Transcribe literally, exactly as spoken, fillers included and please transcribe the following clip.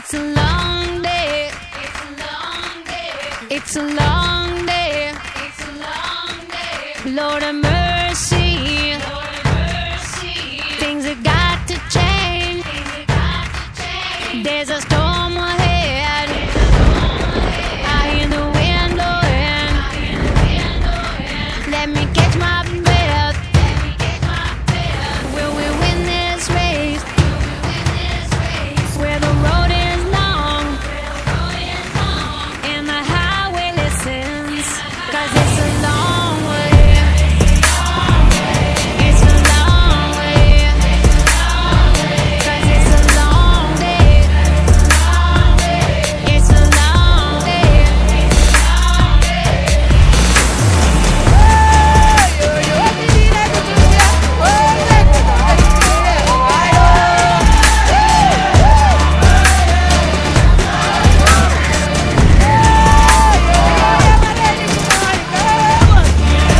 It's a long day. It's a long day. It's a long day. It's a long day. Lord of mercy. Lord of mercy. Things have got to change. Things have got to change. There's a storm.